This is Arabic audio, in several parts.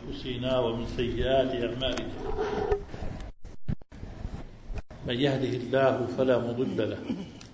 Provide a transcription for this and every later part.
أنفسنا ومن سيئات أعمالنا. من يهده الله فلا مضل له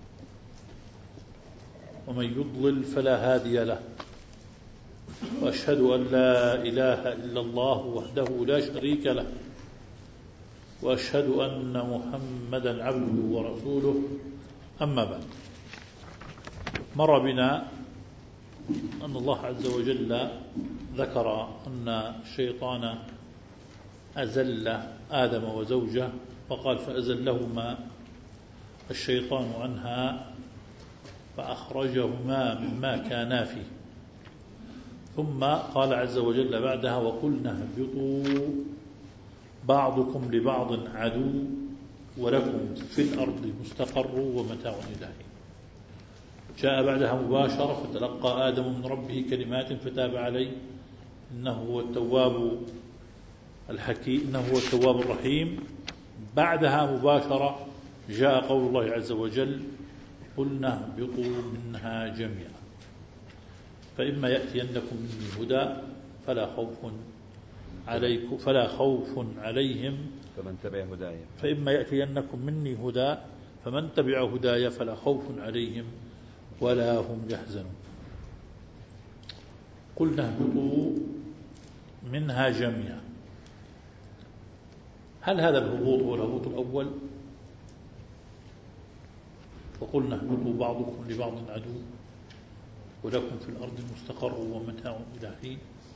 ومن يضلل فلا هادي له، وأشهد أن لا إله إلا الله وحده لا شريك له، وأشهد أن محمدا عبده ورسوله. أما بعد، مر بنا أن الله عز وجل ذكر أن الشيطان أزل آدم وزوجه، وقال فأزلهما الشيطان عنها فأخرجهما مما كانا فيه. ثم قال عز وجل بعدها وقلنا اهبطوا بعضكم لبعض عدو ولكم في الأرض مستقر ومتاع إلى حين. جاء بعدها مباشرة فتلقى آدم من ربه كلمات فتاب عليه إنه هو التواب الحكيم، إنه هو التواب الرحيم. بعدها مباشرة جاء قول الله عز وجل قلنا اهبطوا منها جميعا فإما يأتينكم مني هدى فلا خوف عليهم فإما يأتينكم مني هدى فمن تبع هداي فلا خوف عليهم ولا هم يحزنون. قلنا اهبطوا منها جميعا. هل هذا الهبوط هو الهبوط الأول؟ وقلنا اهبطوا بعضكم لبعض عدو ولكم في الأرض مستقر ومتاع إلى حين.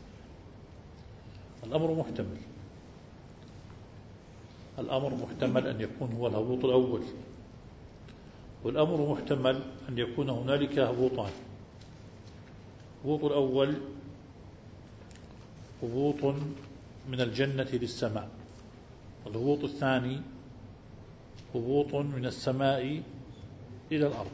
الأمر محتمل أن يكون هو الهبوط الأول، والأمر محتمل أن يكون هنالك هبوطان. الهبوط الأول هبوط من الجنة للسماء، والهبوط الثاني هبوط من السماء إلى الأرض.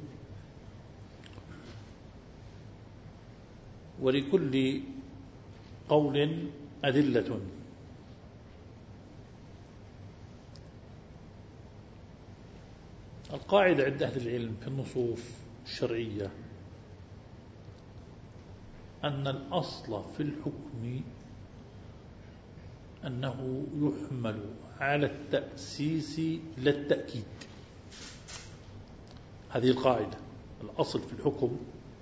ولكل قول أدلة. القاعدة عند أهل العلم في النصوص الشرعية أن الأصل في الحكم أنه يحمل على التأسيس لا التأكيد. هذه القاعدة. الأصل في الحكم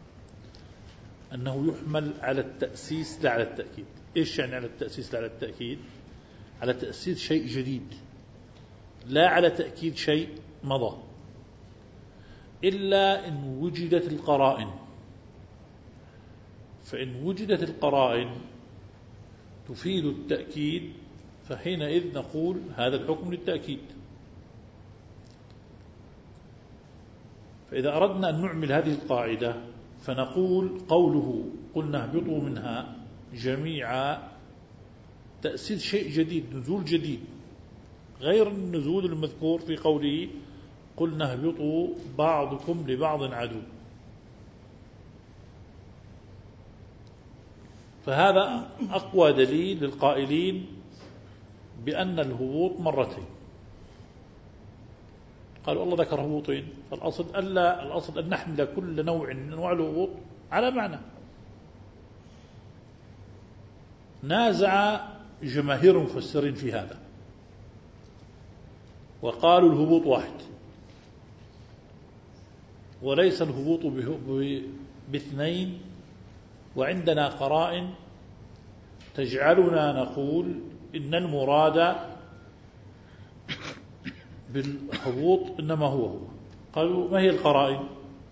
أنه يحمل على التأسيس لا على التأكيد. إيش يعني على التأسيس لا على التأكيد؟ على تأسيس شيء جديد، لا على تأكيد شيء مضى، إلا إن وجدت القرائن. فإن وجدت القرائن تفيد التأكيد فحينئذ نقول هذا الحكم للتأكيد. فإذا أردنا أن نعمل هذه القاعدة فنقول قوله قلنا اهبطوا منها جميعا تأسيس شيء جديد، نزول جديد غير النزول المذكور في قوله قلنا اهبطوا بعضكم لبعض عدو. فهذا أقوى دليل للقائلين بأن الهبوط مرتين. قالوا الله ذكر هبوطين، فالأصل أن نحمل كل نوع من أنواع الهبوط على معنى. نازع جماهير المفسرين في هذا وقالوا الهبوط واحد، وليس الهبوط باثنين، وعندنا قرائن تجعلنا نقول إن المراد بالهبوط إنما هو. قالوا ما هي القرائن؟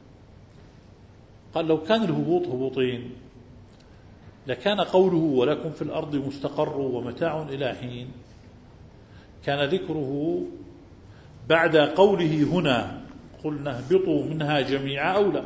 قال لو كان الهبوط هبوطين لكان قوله ولكم في الأرض مستقر ومتاع إلى حين كان ذكره بعد قوله هنا قلنا اهبطوا منها جميعا أولى.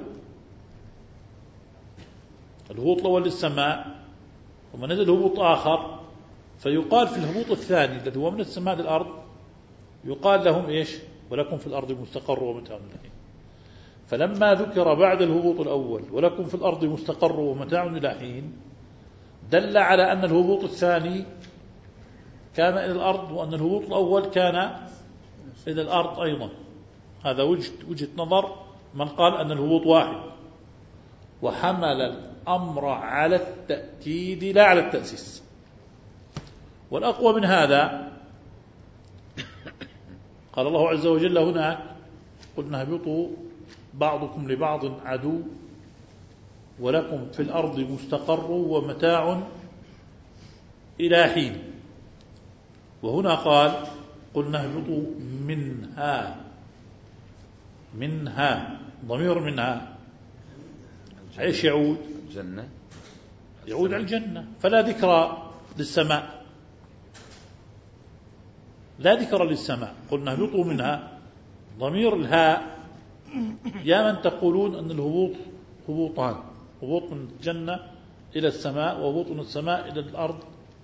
الهبوط الأول للسماء ثم نزل هبوط آخر، فيقال في الهبوط الثاني الذي هو من السماء للأرض يقال لهم إيش؟ ولكم في الأرض مستقر ومتاع إلى حين. فلما ذكر بعد الهبوط الأول ولكم في الأرض مستقر ومتاع إلى حين دل على أن الهبوط الثاني كان إلى الأرض وأن الهبوط الأول كان إلى الأرض أيضا. هذا وجهة نظر من قال أن الهبوط واحد، وحمل الأمر على التأكيد لا على التأسيس. والأقوى من هذا قال الله عز وجل هناك قلنا اهبطوا بعضكم لبعض عدو ولكم في الأرض مستقر ومتاع إلى حين. وهنا قال قلنا اهبطوا منها ضمير منها ايش يعود؟ الجنة، يعود على الجنة. فلا ذكر للسماء، لا ذكر للسماء. قلنا اهبطوا منها ضمير الهاء. يا من تقولون أن الهبوط هبوطان، هبوط من الجنة إلى السماء وهبوط من السماء إلى الأرض،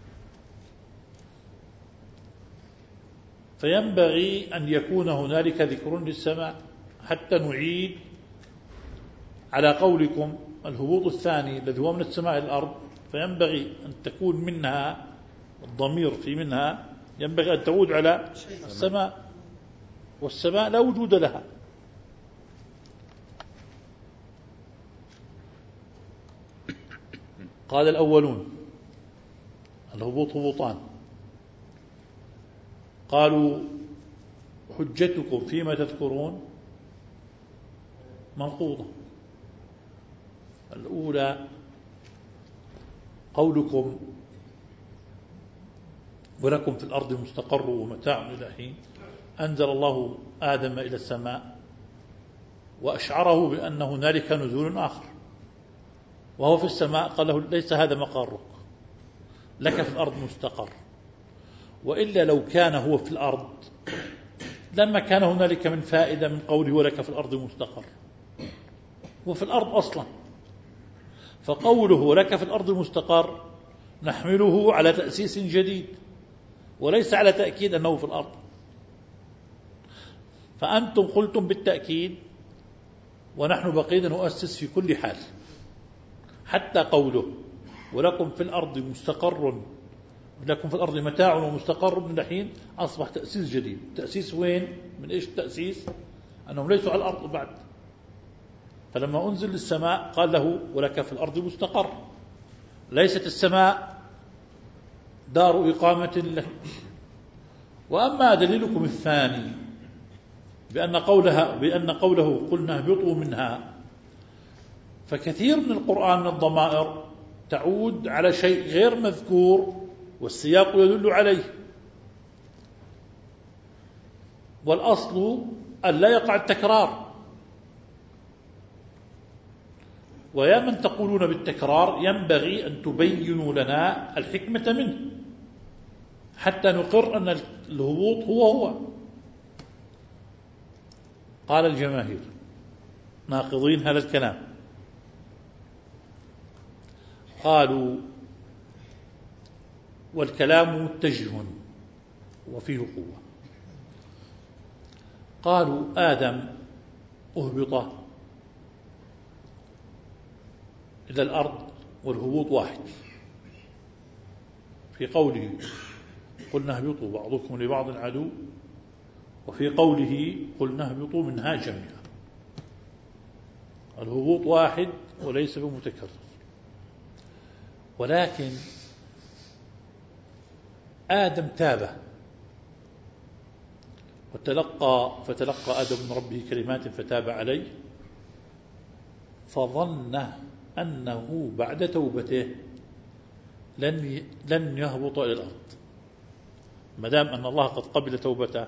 فينبغي أن يكون هنالك ذكر للسماء حتى نعيد على قولكم الهبوط الثاني الذي هو من السماء إلى الأرض. فينبغي أن تكون منها الضمير في منها ينبغي أن تعود على السماء، والسماء لا وجود لها. قال الأولون الهبوط هبوطان، قالوا حجتكم فيما تذكرون منقوضة. الأولى قولكم ولكم في الأرض مستقر ومتاع إلى حين، أنزل الله آدم إلى السماء وأشعره بأن هنالك نزول آخر، وهو في السماء قال له ليس هذا مقرك، لك في الأرض مستقر. وإلا لو كان هو في الأرض لما كان هنالك من فائدة من قوله ولك في الأرض مستقر، وفي الأرض أصلا. فقوله ولك في الأرض مستقر نحمله على تأسيس جديد وليس على تأكيد أنه في الأرض. فأنتم قلتم بالتأكيد ونحن بقينا نؤسس في كل حال، حتى قوله ولكم في الأرض مستقر، لكم في الأرض متاع ومستقر من الحين، أصبح تأسيس جديد. تأسيس وين؟ من إيش التأسيس؟ أنهم ليسوا على الأرض بعد. فلما أنزل للسماء قال له ولك في الأرض مستقر. ليست السماء دار إقامة له. وأما دليلكم الثاني بأن قوله قلنا اهبطوا منها، فكثير من القرآن من الضمائر تعود على شيء غير مذكور والسياق يدل عليه، والأصل أن لا يقع التكرار. ويا من تقولون بالتكرار ينبغي أن تبينوا لنا الحكمة منه حتى نقر أن الهبوط هو. قال الجماهير ناقضين هذا الكلام، قالوا والكلام متجه وفيه قوة. قالوا آدم أهبط إلى الأرض والهبوط واحد في قوله قلنا اهبطوا بعضكم لبعض عدو، وفي قوله قلنا اهبطوا منها جميعا. الهبوط واحد وليس بمتكرر. ولكن آدم تاب فتلقى آدم من ربه كلمات فتاب عليه، فظن أنه بعد توبته لن يهبط إلى الأرض، ما دام أن الله قد قبل توبته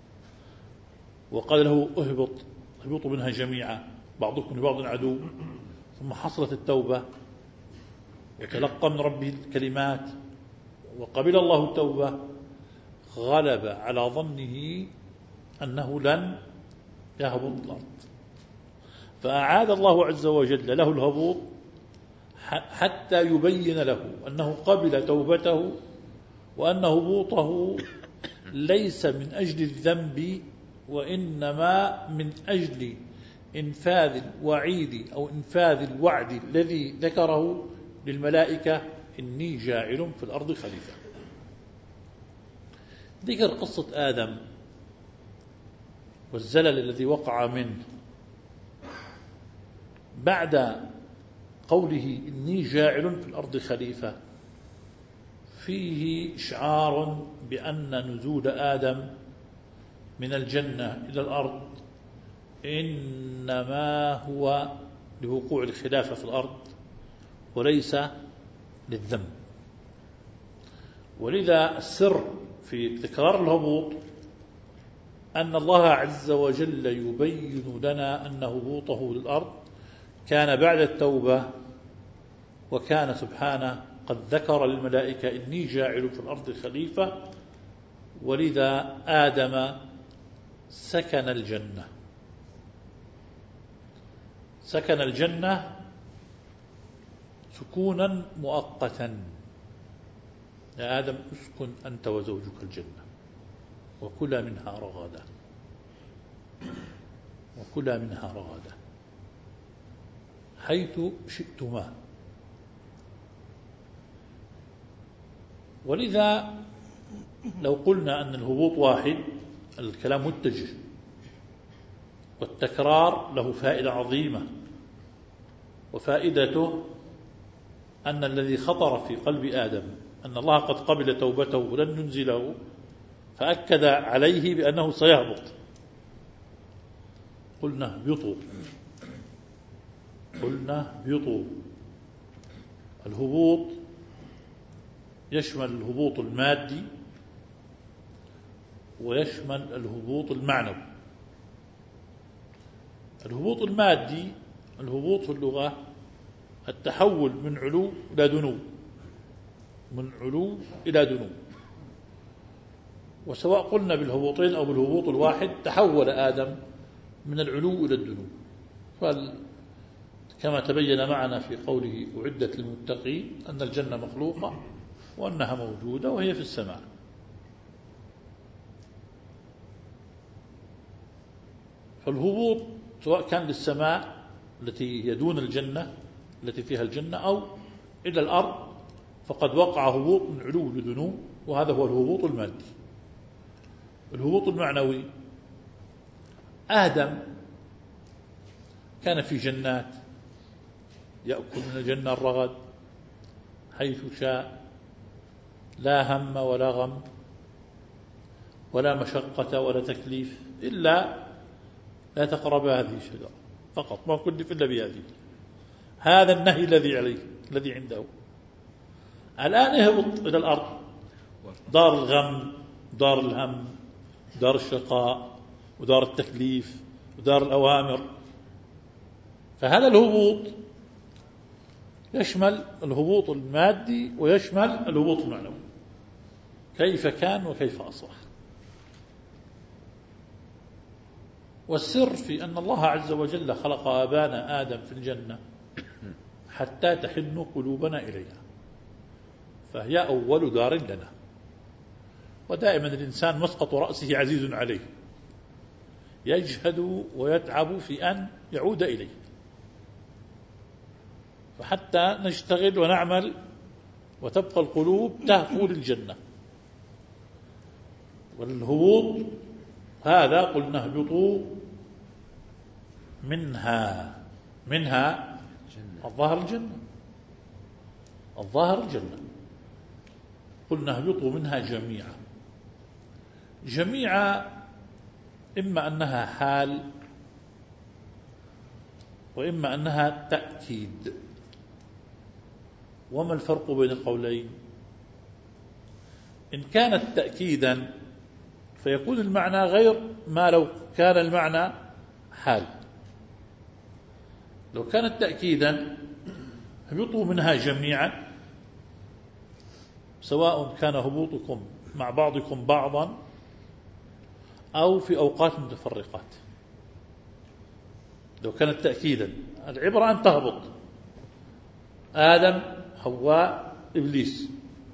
وقال له اهبطوا منها جميعا بعضكم لبعض عدو، ثم حصلت التوبة وتلقى من ربه الكلمات وقبل الله التوبة، غلب على ظنه أنه لن يهبط الأرض، فأعاد الله عز وجل له الهبوط حتى يبين له أنه قبل توبته، وأن هبوطه ليس من أجل الذنب وإنما من أجل إنفاذ الوعيد أو إنفاذ الوعد الذي ذكره للملائكة إني جاعل في الأرض خليفة. ذكر قصة آدم والزلل الذي وقع منه بعد قوله إني جاعل في الأرض خليفة، فيه إشعار بأن نزول آدم من الجنة إلى الأرض إنما هو لوقوع الخلافة في الأرض وليس للذنب. ولذا السر في تكرار الهبوط أن الله عز وجل يبين لنا أن هبوطه للأرض كان بعد التوبة، وكان سبحانه قد ذكر للملائكة إني جاعل في الأرض خليفة، ولذا آدم سكن الجنة. سكن الجنة سكونا مؤقتا. يا آدم اسكن أنت وزوجك الجنة وكلا منها رغدا، وكلا منها رغدا حيث شئتما. ولذا لو قلنا أن الهبوط واحد الكلام متجه، والتكرار له فائدة عظيمة، وفائدته أن الذي خطر في قلب آدم أن الله قد قبل توبته ولن ينزله، فأكد عليه بأنه سيهبط. قلنا اهبطوا، قلنا اهبطوا. الهبوط يشمل الهبوط المادي ويشمل الهبوط المعنوي. الهبوط المادي الهبوط في اللغة التحول من علو إلى دنو، من علو إلى دنو. وسواء قلنا بالهبوطين أو بالهبوط الواحد تحول آدم من العلو إلى الدنو. كما تبين معنا في قوله أعدت للمتقين أن الجنة مخلوقة وأنها موجودة وهي في السماء. فالهبوط سواء كان للسماء التي هي دون الجنة التي فيها الجنة أو إلى الأرض، فقد وقع هبوط من علو لدنو، وهذا هو الهبوط المادي. الهبوط المعنوي آدم كان في جنات يأكل من الجنة الرغد حيث شاء، لا هم ولا غم ولا مشقة ولا تكليف، إلا لا تقرب هذه الشجرة فقط، ما كلف إلا بهذه. هذا النهي الذي عليه الذي عنده. الآن يهبط إلى الأرض، دار الغم، دار الهم، دار الشقاء، ودار التكليف، ودار الأوامر. فهذا الهبوط يشمل الهبوط المادي ويشمل الهبوط المعنوي، كيف كان وكيف أصبح. والسر في أن الله عز وجل خلق آبانا آدم في الجنة حتى تحن قلوبنا إليها، فهي أول دار لنا. ودائما الإنسان مسقط رأسه عزيز عليه، يجهد ويتعب في أن يعود إليه، فحتى نشتغل ونعمل وتبقى القلوب تهفو للجنة. والهبوط هذا قلنا اهبطوا منها الظاهر الجنة، الظاهر الجنة. قلنا اهبطوا منها جميعا إما أنها حال وإما أنها تأكيد. وما الفرق بين القولين؟ إن كانت تأكيدا فيكون المعنى غير ما لو كان المعنى حال. لو كانت تأكيدا اهبطوا منها جميعا، سواء كان هبوطكم مع بعضكم بعضا أو في أوقات متفرقات. لو كانت تأكيدا العبرة أن تهبط آدم حواء إبليس.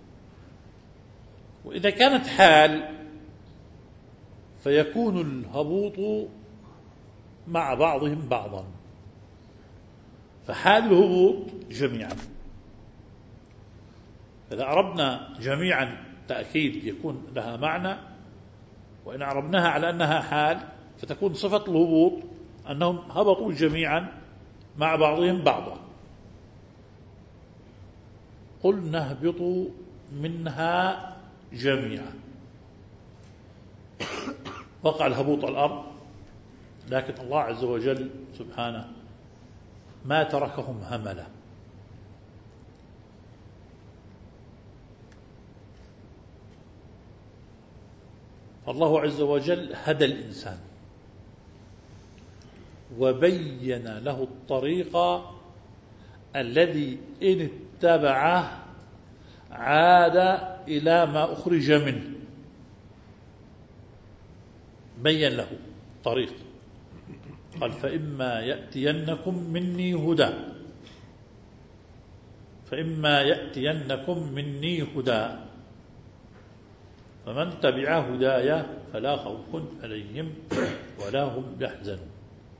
وإذا كانت حال فيكون الهبوط مع بعضهم بعضا، فحال الهبوط جميعا. إذا أعربنا جميعا تأكيد يكون لها معنى، وإن أعربناها على أنها حال فتكون صفة الهبوط أنهم هبطوا جميعا مع بعضهم بعضا. قلنا اهبطوا منها جميعا. وقع الهبوط على الأرض، لكن الله عز وجل سبحانه ما تركهم هملا، فالله عز وجل هدى الإنسان وبين له الطريق الذي إن اتبعه عاد إلى ما أخرج منه. بين له طريق، قال فإما يأتينكم مني هدى، فإما يأتينكم مني هدى فمن تبع هداي فلا خوف عليهم ولا هم يحزنون.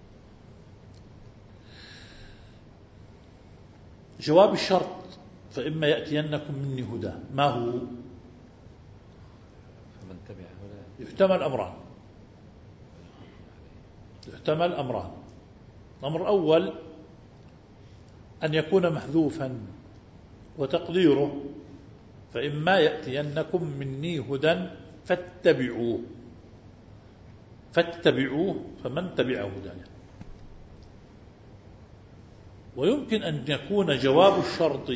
جواب الشرط فإما يأتينكم مني هدى ما هو؟ فمن تبع هداي يحتمل أمران، يحتمل أمران. الأمر الأول أن يكون محذوفا وتقديره فإما يأتينكم مني هدى فاتبعوه، فاتبعوه فمن تبع هداي. ويمكن أن يكون جواب الشرط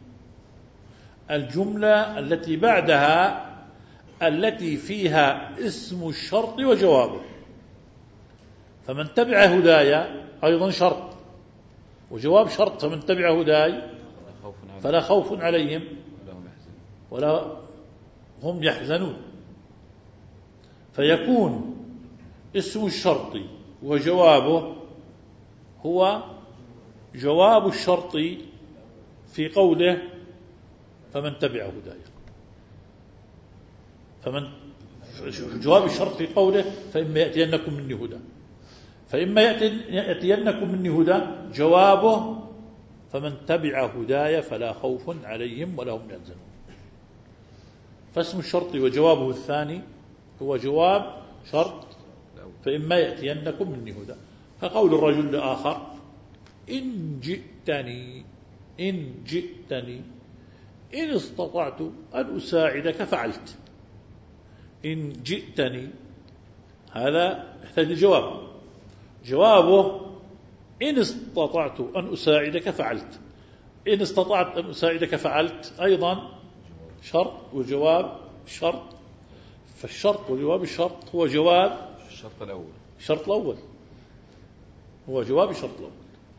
الجملة التي بعدها التي فيها اسم الشرط وجوابه، فمن تبع هداي أيضا شرط وجواب شرط، فمن تبع هداي فلا خوف عليهم ولا هم يحزنون. فيكون اسم الشرط وجوابه هو جواب الشرط في قوله فمن تبع هداي، فمن جواب الشرط في قوله فإما يأتينكم مني هدى، فإما يأتينكم مني هدى جوابه فمن تبع هداي فلا خوف عليهم ولا هم يحزنون. فاسم الشرط وجوابه الثاني هو جواب شرط فإما يأتينكم مني هدى. فقول الرجل لآخر إن جئتني إن استطعت أن أساعدك فعلت. إن جئتني هذا يحتاج لجواب، جوابه إن استطعت أن أساعدك فعلت. إن استطعت أن أساعدك فعلت أيضا شرط وجواب شرط، فالشرط وجواب الشرط هو جواب الشرط الأول، الشرط الأول هو جواب الشرط الأول.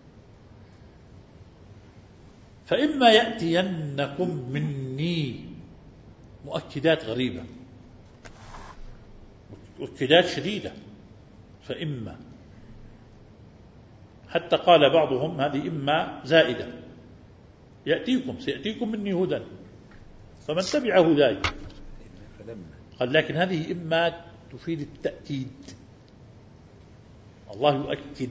فإما يأتينكم مني مؤكدات غريبة، مؤكدات شديدة. فإما حتى قال بعضهم هذه إما زائدة، سيأتيكم مني هدى فمن تبع هداي. قال لكن هذه إما تفيد التأكيد، الله يؤكد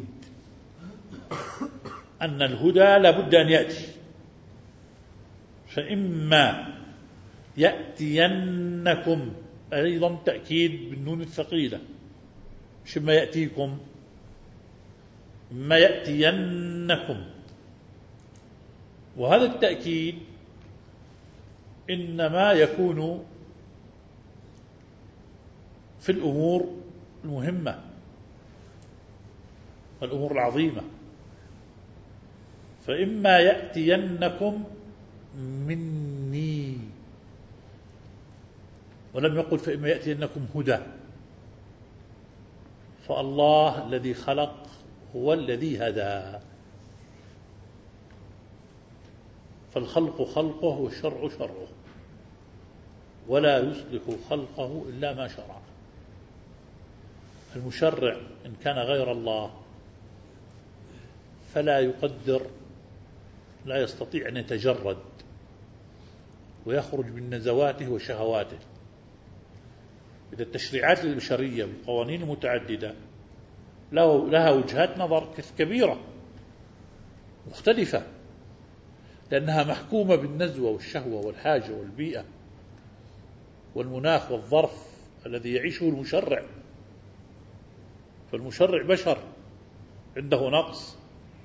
أن الهدى لابد أن يأتي. فإما يأتينكم أيضا تأكيد بالنون الثقيلة، مش ما يأتيكم، ما يأتينكم. وهذا التأكيد إنما يكون في الأمور المهمة والأمور العظيمة. فإما يأتينكم مني، ولم يقل فإما يأتينكم هدى. فالله الذي خلق هو الذي هدى، فالخلق خلقه والشرع شرعه، ولا يصلح خلقه إلا ما شرع. المشرع إن كان غير الله فلا يقدر، لا يستطيع أن يتجرد ويخرج من نزواته وشهواته. إذا التشريعات البشرية والقوانين المتعددة لها وجهات نظر كبيرة مختلفة، لأنها محكومة بالنزوة والشهوة والحاجة والبيئة والمناخ والظرف الذي يعيشه المشرع. فالمشرع بشر عنده نقص،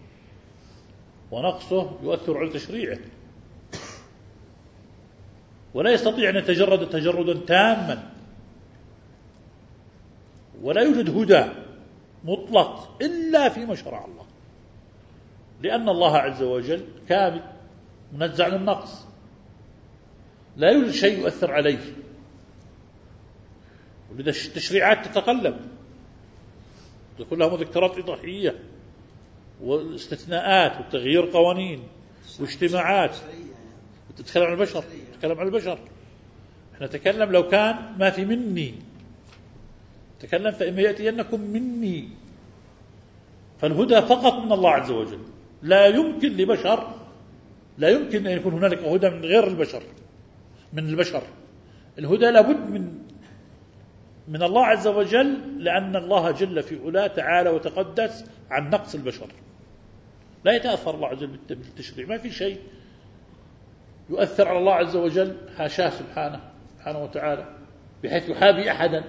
ونقصه يؤثر على تشريعه. ولا يستطيع أن يتجرد تجردا تاما، ولا يوجد هدى مطلق إلا فيما شرع الله، لأن الله عز وجل كامل منزع عن النقص، لا يوجد شيء يؤثر عليه، ولذا التشريعات تتقلب، تكون لها مذكرات إضاحية واستثناءات وتغيير قوانين واجتماعات. تتكلم عن البشر، تتكلم عن البشر. احنا نتكلم لو كان ما في مني، تكلم فإما يأتينكم مني، فالهدى فقط من الله عز وجل، لا يمكن لبشر، لا يمكن أن يكون هنالك هدى من غير البشر، من البشر. الهدى لابد من الله عز وجل، لأن الله جل في علاه تعالى وتقدس عن نقص البشر. لا يتأثر الله عز وجل بالتشريع، ما في شيء يؤثر على الله عز وجل، حاشاه سبحانه وتعالى، بحيث يحابي أحدا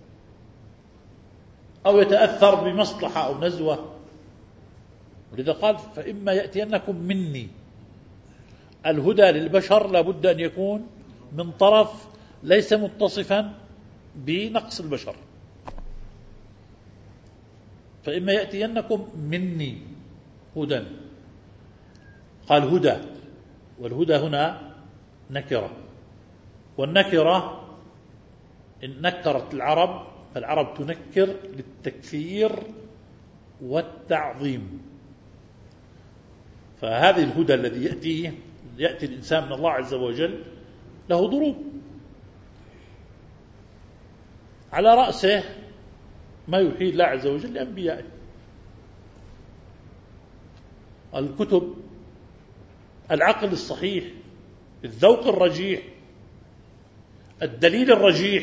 أو يتأثر بمصلحة أو نزوة. ولذا قال فإما يأتينكم مني، الهدى للبشر لابد أن يكون من طرف ليس متصفا بنقص البشر. فإما يأتينكم مني هدى، قال هدى، والهدى هنا نكرة، والنكرة إن نكرت العرب، فالعرب تنكر للتكثير والتعظيم. فهذه الهدى الذي يأتي الإنسان من الله عز وجل له ضروب، على رأسه ما يوحي الله عز وجل لأنبيائه، الكتب، العقل الصحيح، الذوق الرجيح، الدليل الرجيح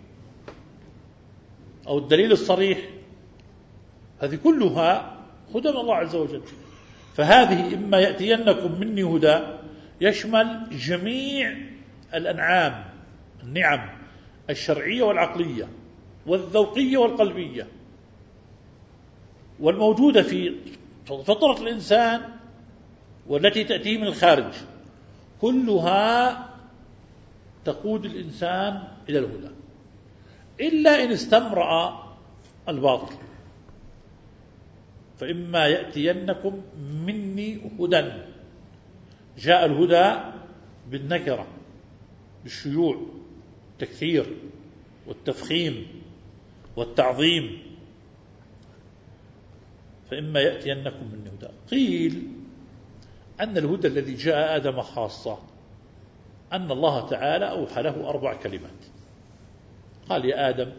أو الدليل الصريح، هذه كلها هدى من الله عز وجل. فهذه إما يأتينكم مني هدى يشمل جميع الأنعام، النعم الشرعية والعقلية والذوقية والقلبية والموجودة في فطرة الإنسان والتي تأتيه من الخارج، كلها تقود الإنسان إلى الهدى، إلا إن استمرأ الباطل. فإما يأتينكم مني هدى، جاء الهدى بالنكرة، بالشيوع، التكثير والتفخيم والتعظيم. فإما يأتينكم مني هدى. قيل أن الهدى الذي جاء آدم خاصة، أن الله تعالى أوحى له 4 كلمات، قال يا آدم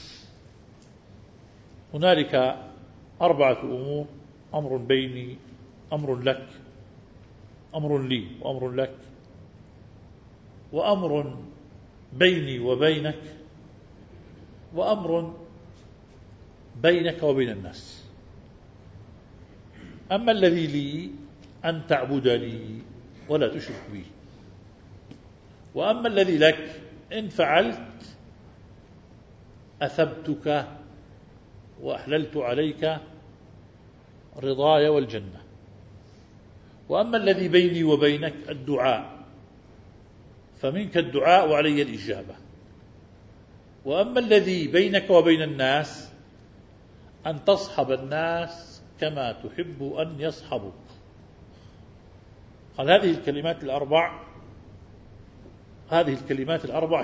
هنالك 4 أمور، أمر بيني، أمر لك، أمر لي، وأمر لك، وأمر بيني وبينك، وأمر بينك وبين الناس. أما الذي لي أن تعبدني ولا تشرك بي، وأما الذي لك إن فعلت أثبتك وأحللت عليك رضاي والجنة، وأما الذي بيني وبينك الدعاء، فمنك الدعاء وعلي الإجابة، وأما الذي بينك وبين الناس أن تصحب الناس كما تحب أن يصحبك. قال هذه الكلمات الأربع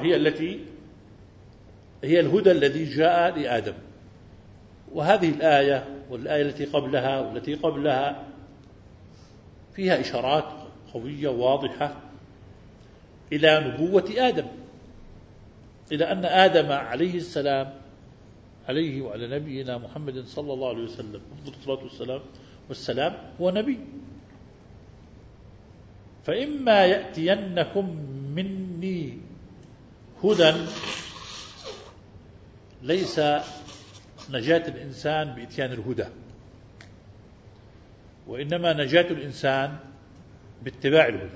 هي الهدى الذي جاء لآدم. وهذه الآية والآية التي قبلها والتي قبلها فيها إشارات قوية واضحة إلى نبوة آدم، إلى أن آدم عليه السلام، عليه وعلى نبينا محمد صلى الله عليه وسلم أفضل الصلاة والسلام، هو نبي. فإما يأتينكم مني هدى، ليس نجاة الإنسان بإتيان الهدى، وإنما نجاة الإنسان باتباع الهدى،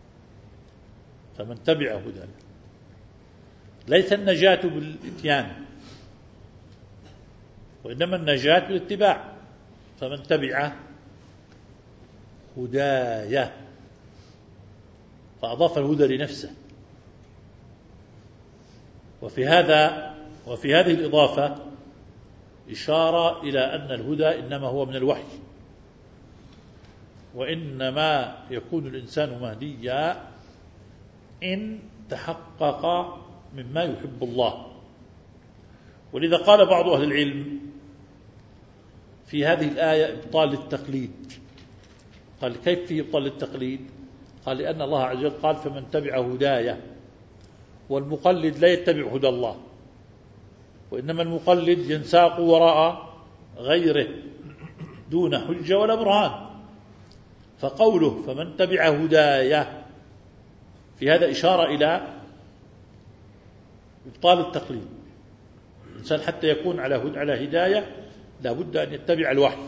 فمن تبع هدى. ليس النجاة بالإتيان، وإنما النجاة بالاتباع، فمن تبع هدايا، فأضاف الهدى لنفسه وفي هذه الإضافة إشارة إلى أن الهدى إنما هو من الوحي، وإنما يكون الإنسان مهديا إن تحقق مما يحب الله. ولذا قال بعض أهل العلم في هذه الآية إبطال التقليد. قال كيف فيه إبطال التقليد؟ قال لأن الله عز وجل قال فمن تبع هدايا، والمقلد لا يتبع هدى الله، وإنما المقلد ينساق وراء غيره دون حجة ولا برهان. فقوله فمن تبع هدايا في هذا إشارة إلى إبطال التقليد. الإنسان حتى يكون على هداية لا بد أن يتبع الوحي.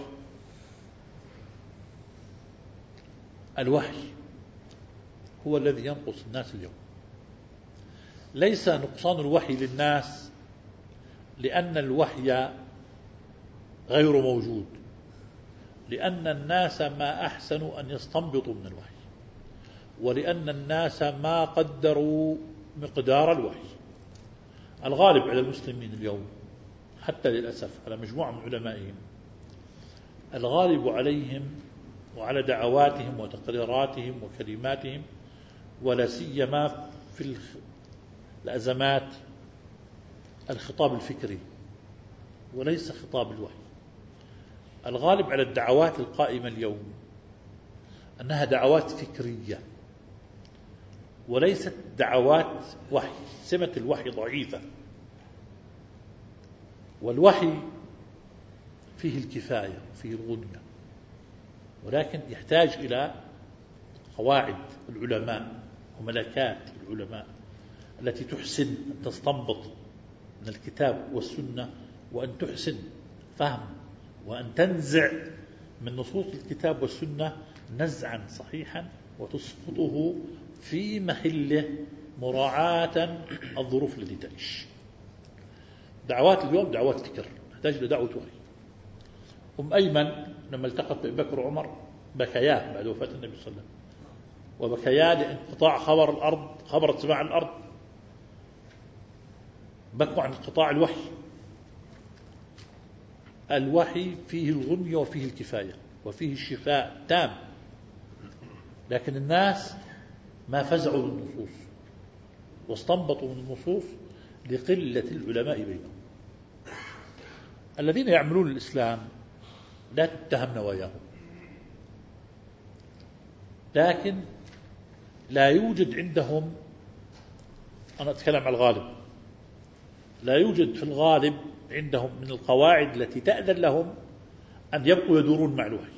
الوحي هو الذي ينقص الناس اليوم. ليس نقصان الوحي للناس لأن الوحي غير موجود، لأن الناس ما أحسنوا أن يستنبطوا من الوحي، ولأن الناس ما قدروا مقدار الوحي. الغالب على المسلمين اليوم حتى للأسف على مجموعة من علمائهم، الغالب عليهم وعلى دعواتهم وتقريراتهم وكلماتهم، ولا سيما في الأزمات، الخطاب الفكري وليس خطاب الوحي. الغالب على الدعوات القائمة اليوم أنها دعوات فكرية وليست دعوات وحي. سمة الوحي ضعيفة، والوحي فيه الكفاية وفيه الغنية، ولكن يحتاج إلى قواعد العلماء وملكات العلماء التي تحسن أن تستنبط من الكتاب والسنة، وأن تحسن فهم، وأن تنزع من نصوص الكتاب والسنة نزعا صحيحا وتسقطه في محله مراعاة الظروف التي تعيش. دعوات اليوم دعوات فكر، تحتاج إلى دعوة وحي. أيمن لما التقت بأبي بكر وعمر بكيا بعد وفاة النبي صلى الله عليه وسلم، وبكيا لانقطاع خبر سماع الأرض، بكوا عن انقطاع الوحي. الوحي فيه الغنية وفيه الكفاية وفيه الشفاء تام، لكن الناس ما فزعوا للنصوص واستنبطوا من النصوص لقلة العلماء بينهم. الذين يعملون الإسلام لا تتهم نواياهم، لكن لا يوجد عندهم، أنا أتكلم عن الغالب، لا يوجد في الغالب عندهم من القواعد التي تأذن لهم أن يبقوا يدورون مع الوحي.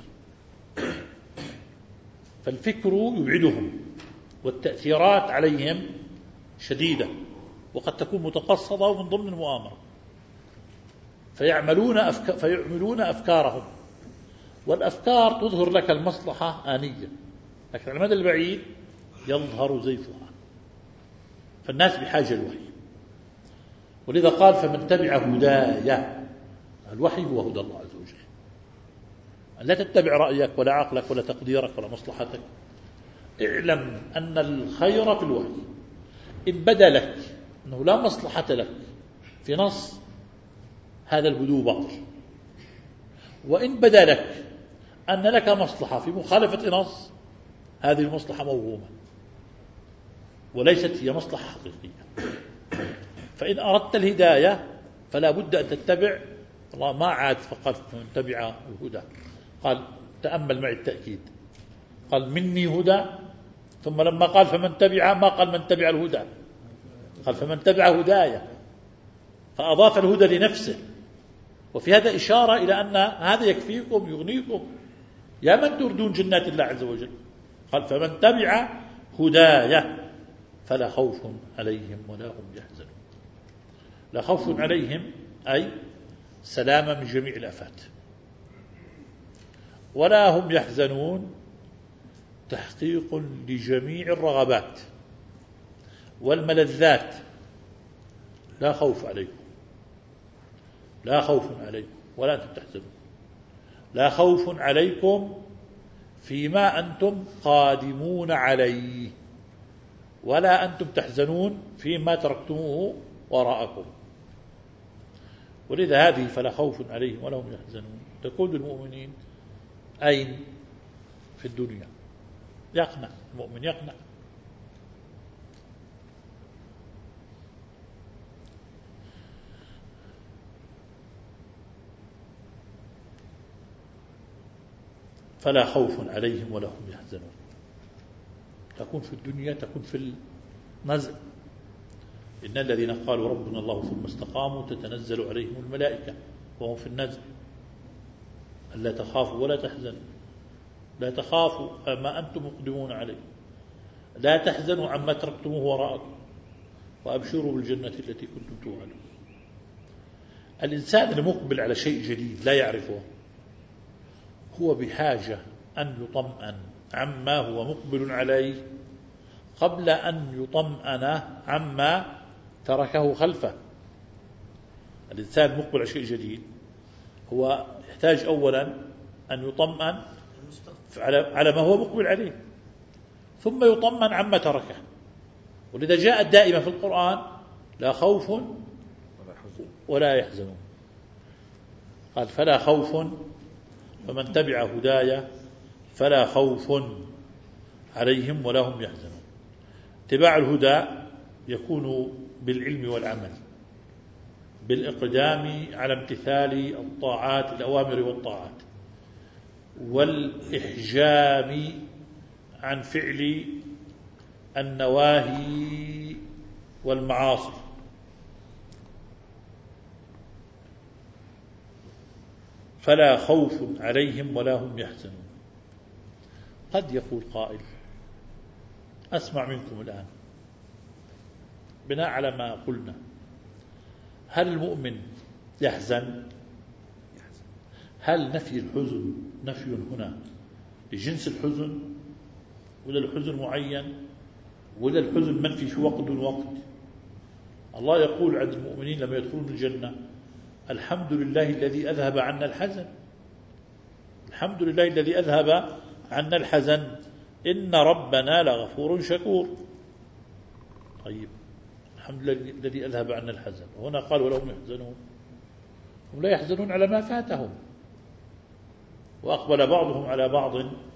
فالفكر يبعدهم، والتأثيرات عليهم شديدة، وقد تكون متقصدة ومن ضمن المؤامرة، فيعملون أفكارهم، والأفكار تظهر لك المصلحة آنية، لكن على المدى البعيد يظهر زيفها. فالناس بحاجة الوحي، ولذا قال فمن تبع هدايا. الوحي هو هدى الله عز وجل. لا تتبع رأيك ولا عقلك ولا تقديرك ولا مصلحتك. اعلم أن الخير في الوحي. إن بدا لك أنه لا مصلحة لك في نص، هذا البدو باطل. وإن بدا لك أن لك مصلحة في مخالفة نص، هذه المصلحة موهومة وليست هي مصلحة حقيقية. فإن أردت الهداية فلا بد أن تتبع الله. ما عاد فقط من تبع الهدى، قال تأمل معي التأكيد، قال مني هدى، ثم لما قال فمن تبع ما قال من تبع الهدى، قال فمن تبع هدايا، فأضاف الهدى لنفسه. وفي هذا إشارة إلى أن هذا يكفيكم يغنيكم يا من تردون جنات الله عز وجل. قال فمن تبع هدايا فلا خوف عليهم ولا هم يحزنون. لا خوف عليهم أي سلامة من جميع الآفات، ولا هم يحزنون تحقيق لجميع الرغبات والملذات. لا خوف عليكم، لا خوف عليكم ولا أنتم تحزنون. لا خوف عليكم فيما أنتم قادمون عليه، ولا أنتم تحزنون فيما تركتموه وراءكم. ولذا هذه فلا خوف عليهم ولا هم يحزنون تكون المؤمنين أين في الدنيا؟ يقنع المؤمن، يقنع. فلا خوف عليهم ولا هم يحزنون تكون في الدنيا، تكون في النزع. إن الذين قالوا ربنا الله ثم استقاموا تتنزل عليهم الملائكة وهم في النزع ألا تخافوا ولا تحزنوا، لا تخافوا ما أنتم مقدمون عليه، لا تحزنوا عما تركتموه وراءكم، وأبشروا بالجنة التي كنتم توعدون. الإنسان المقبل على شيء جديد لا يعرفه هو بحاجة أن يطمئن عما هو مقبل عليه قبل أن يطمئن عما تركه خلفه. الإنسان مقبل على شيء جديد هو يحتاج أولا أن يطمئن على ما هو مقبل عليه، ثم يطمئن عما تركه. ولذا جاءت دائما في القرآن لا خوف ولا يحزنون. قال فلا خوف فمن تبع هدايا فلا خوف عليهم ولا هم يحزنون. اتباع الهدى يكون بالعلم والعمل، بالإقدام على امتثال الطاعات الأوامر والطاعات، والإحجام عن فعل النواهي والمعاصي. فلا خوف عليهم ولا هم يحزنون. قد يقول قائل أسمع منكم الآن بناء على ما قلنا، هل المؤمن يحزن؟ هل نفي الحزن نفي هنا لجنس الحزن، ولا الحزن معين، ولا الحزن منفي في وقت دون وقت؟ الله يقول عن المؤمنين لما يدخلون الجنة الحمد لله الذي أذهب عنا الحزن، الحمد لله الذي أذهب عنا الحزن إن ربنا لغفور شكور. طيب الحمد لله الذي أذهب عنا الحزن، وهنا قال ولا هم يحزنون. هم لا يحزنون على ما فاتهم. وأقبل بعضهم على بعض.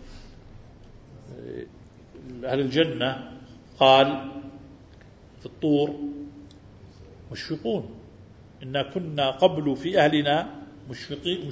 أهل الجنة قال في الطور مشفقون إنا كنا قبل في أهلنا مشفقين،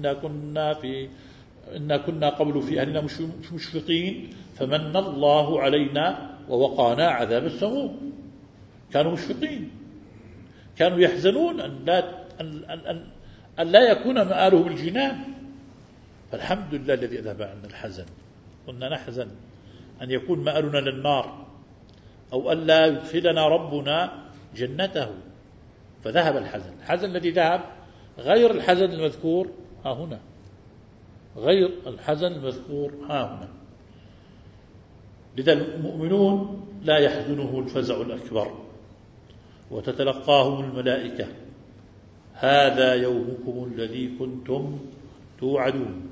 إنا كنا قبل في أهلنا مشفقين فمن الله علينا ووقانا عذاب السموم. كانوا مشفقين، كانوا يحزنون أن لا يكون مآلهم الجنان. فالحمد لله الذي أذهب عنا الحزن. كنا نحزن أن يكون مآلنا للنار أو أن لا يدخلنا ربنا جنته، فذهب الحزن. الحزن الذي ذهب غير الحزن المذكور ها هنا، غير الحزن المذكور ها هنا. لذا المؤمنون لا يحزنه الفزع الأكبر، وتتلقاهم الملائكة هذا يومكم الذي كنتم توعدون.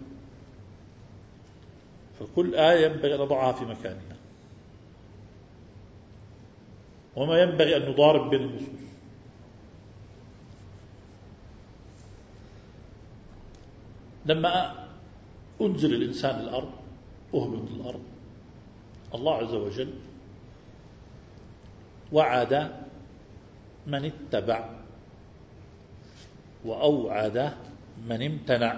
فكل آية ينبغي أن نضعها في مكانها، وما ينبغي أن نضارب بين النصوص. لما أنزل الإنسان الأرض، أهبط الأرض، الله عز وجل وعد من اتبع وأوعد من امتنع.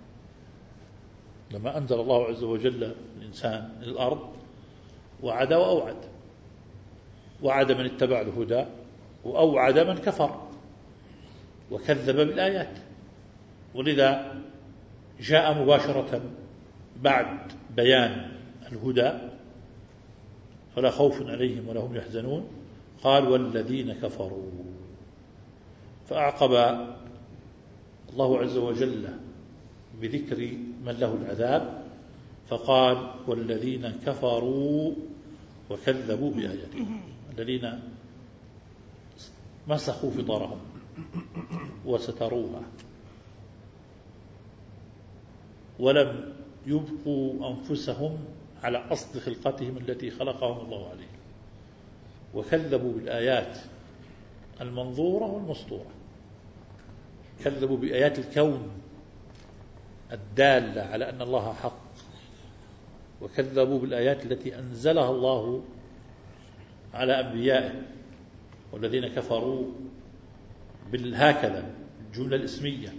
لما أنزل الله عز وجل الإنسان الأرض وعد وأوعد، وعد من اتبع الهدى وأوعد من كفر وكذب بالآيات. ولذا جاء مباشرة بعد بيان الهدى فلا خوف عليهم ولا هم يحزنون قال والذين كفروا. فأعقب الله عز وجل بذكر من له العذاب فقال والذين كفروا وكذبوا بآياتنا، الذين مسخوا فطرهم وستروها ولم يبقوا أنفسهم على أصل خلقتهم التي خلقهم الله عليه، وكذبوا بالآيات المنظورة والمسطورة، كذبوا بآيات الكون الدالة على أن الله حق، وكذبوا بالآيات التي أنزلها الله على أنبيائه، والذين كفروا بالهكذا الجملة الاسمية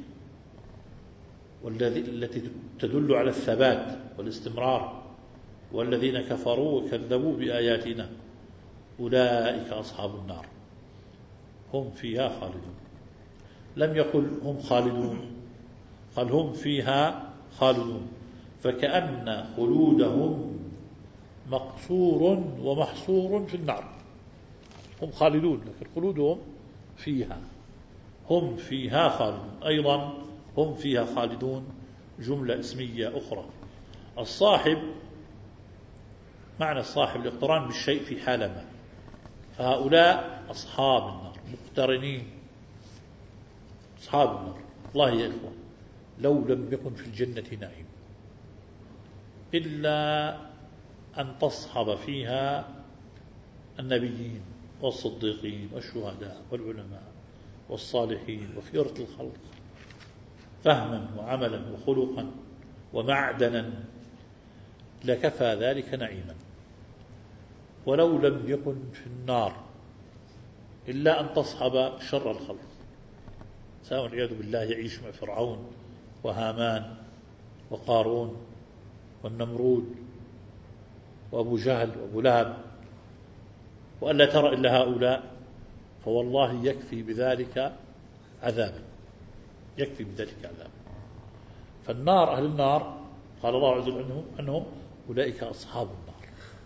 التي تدل على الثبات والاستمرار، والذين كفروا وكذبوا بآياتنا أولئك أصحاب النار هم فيها خالدون. لم يقل هم خالدون، قال هم فيها خالدون، فكأن خلودهم مقصور ومحصور في النار. هم خالدون لكن خلودهم فيها، هم فيها خالدون. أيضا هم فيها خالدون جملة اسمية أخرى. الصاحب، معنى الصاحب الاقتران بالشيء في حال ما، فهؤلاء أصحاب النار مقترنين، أصحاب النار. الله يا إخوة لو لم يكن في الجنة نعيم إلا أن تصحب فيها النبيين والصديقين والشهداء والعلماء والصالحين وخيرة الخلق فهما وعملا وخلقا ومعدنا، لكفى ذلك نعيما. ولو لم يكن في النار إلا أن تصحب شر الخلق، سواء والعياذ بالله يعيش مع فرعون وهامان وقارون والنمرود وأبو جهل وأبو لهب، وألا ترى إلا هؤلاء، فوالله يكفي بذلك عذابا، يكفي بذلك عذابا. فالنار، أهل النار قال الله عز وجل عنهم أولئك أصحاب النار،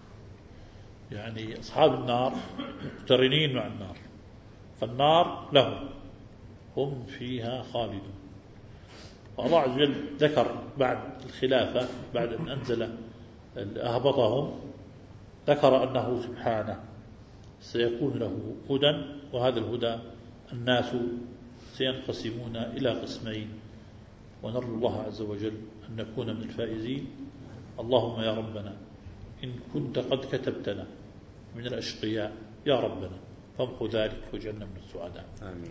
يعني أصحاب النار مقترنين مع النار، فالنار لهم هم فيها خالدون. والله عز وجل ذكر بعد الخلافة، بعد أن أنزل أهبطهم، ذكر أنه سبحانه سيكون له هدى، وهذا الهدى الناس سينقسمون إلى قسمين، ونرجو الله عز وجل أن نكون من الفائزين. اللهم يا ربنا إن كنت قد كتبتنا من الأشقياء يا ربنا فامحو ذلك واجعلنا من السعداء. آمين.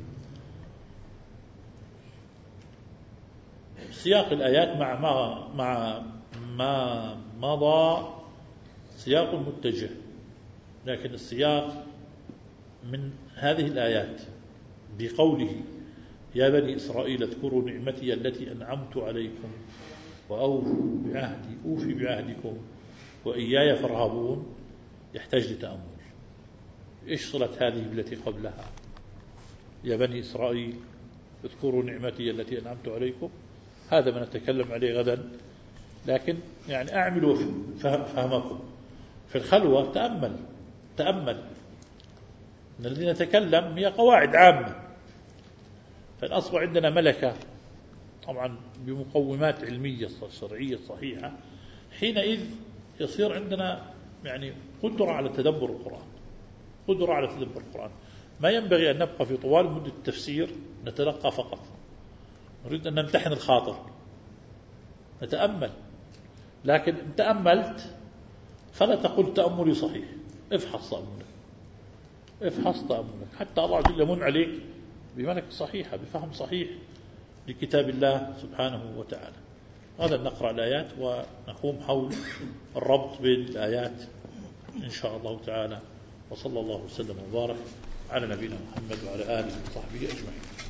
سياق الآيات مع ما مضى سياق متجه، لكن السياق من هذه الآيات بقوله يا بني إسرائيل اذكروا نعمتي التي أنعمت عليكم وأوفوا بعهدي أوفي بعهدكم وإياي فارهبون، يحتاج لتأمل. إيش صلة هذه بالتي قبلها؟ يا بني إسرائيل اذكروا نعمتي التي أنعمت عليكم، هذا ما نتكلم عليه غدا، لكن يعني أعملوا فهمكم في الخلوة. تأمل إن الذي نتكلم هي قواعد عامة، فإن أصبح عندنا ملكة طبعا بمقومات علمية شرعية صحيحة، حينئذ يصير عندنا يعني قدرة على تدبر القرآن. ما ينبغي أن نبقى في طوال مدة التفسير نتلقى فقط، نريد أن نمتحن الخاطر، نتأمل. لكن إن تأملت فلا تقل تأملي صحيح، افحص تأملك حتى الله عز وجل يمن عليك بملكة صحيحة، بفهم صحيح لكتاب الله سبحانه وتعالى. هذا نقرأ الآيات ونقوم حول الربط بين الآيات إن شاء الله تعالى. وصلى الله وسلم وبارك على نبينا محمد وعلى آله وصحبه أجمعين.